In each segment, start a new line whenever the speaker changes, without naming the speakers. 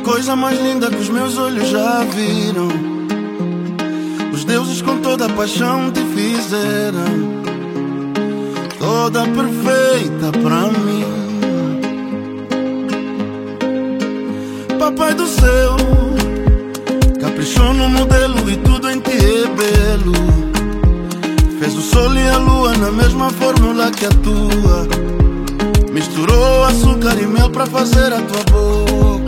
Coisa mais linda que os meus olhos já viram. Os deuses com toda a paixão te fizeram, toda perfeita pra mim. Papai do céu caprichou no modelo e tudo em ti é belo. Fez o sol e a lua na mesma fórmula que a tua. Misturou açúcar e mel pra fazer a tua boca.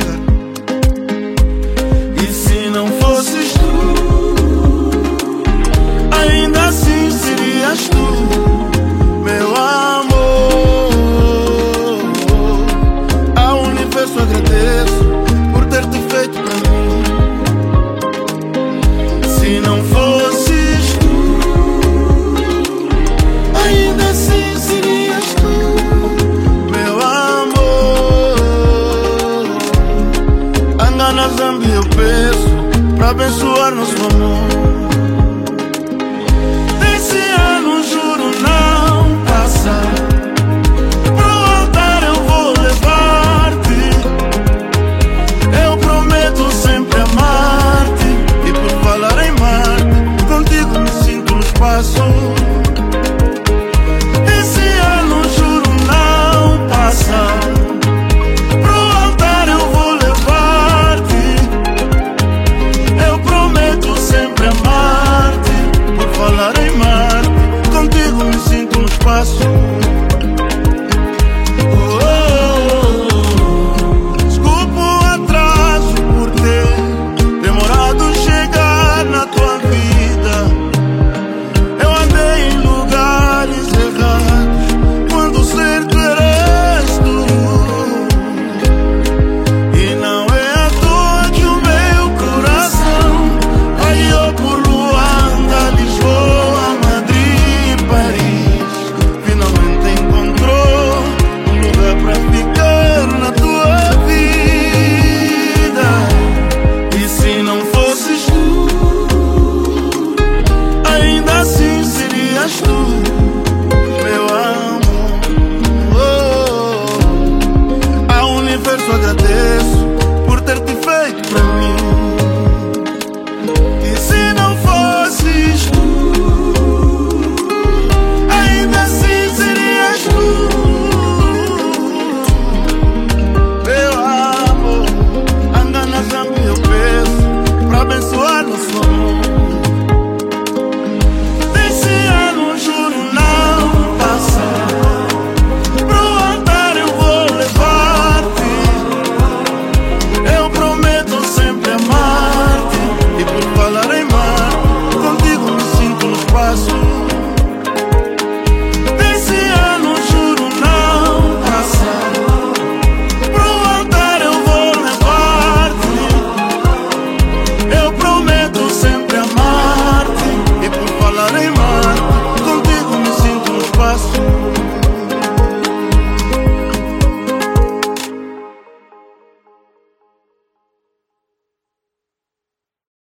E se não fosses tu, ainda assim serias tu, meu amor. Ao universo agradeço por ter te feito pra mim. Se não fosses tu, ainda assim serias tu, meu amor. Anga na Zambia eu peço pra abençoar